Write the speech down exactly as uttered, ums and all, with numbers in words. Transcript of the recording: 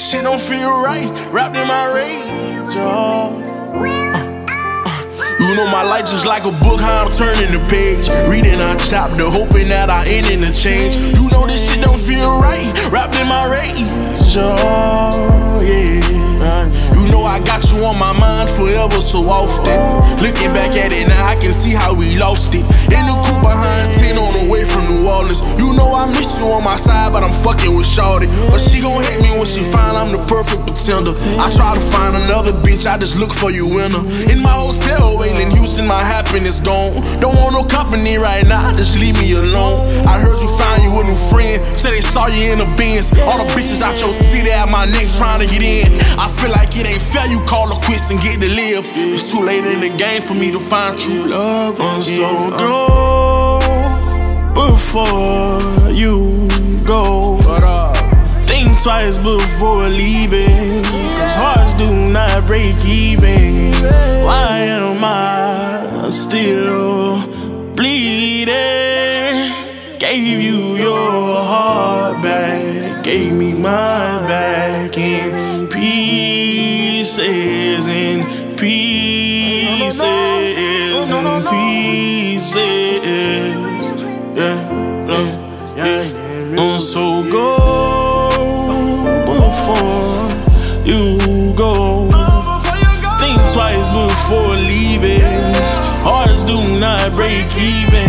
shit don't feel right, wrapped in my rage, oh. You know my life just like a book, how I'm turning the page. Reading our chapter, hoping that I end in a change. You know this shit don't feel right, wrapped in my rage, oh, yeah. You know I got you on my mind forever so often. Looking back at it now, I can see how we lost it. In the coupe behind ten on the way from New Orleans. You know I miss you on my side, but I'm fucking with shorty. But she gon' hate me when she find I'm the perfect pretender. I try to find another bitch, I just look for you in her. In my hotel, Wailing, Houston, my happiness gone. Don't want no company right now, just leave me alone. I heard you found you a new friend, said they saw you in the Benz. All the bitches out your city at my neck trying to get in. I feel like it ain't fair, you call her quits and get to live. It's too late in the game for me to find true love. I'm so go before you go. Think twice before leaving, cause hearts do not break even. Why am I still bleeding? Gave you your heart back, gave me mine back in pieces, in pieces, in pieces. Yeah, yeah, yeah. Um, so go before you go. Think twice before leaving. Hearts do not break even.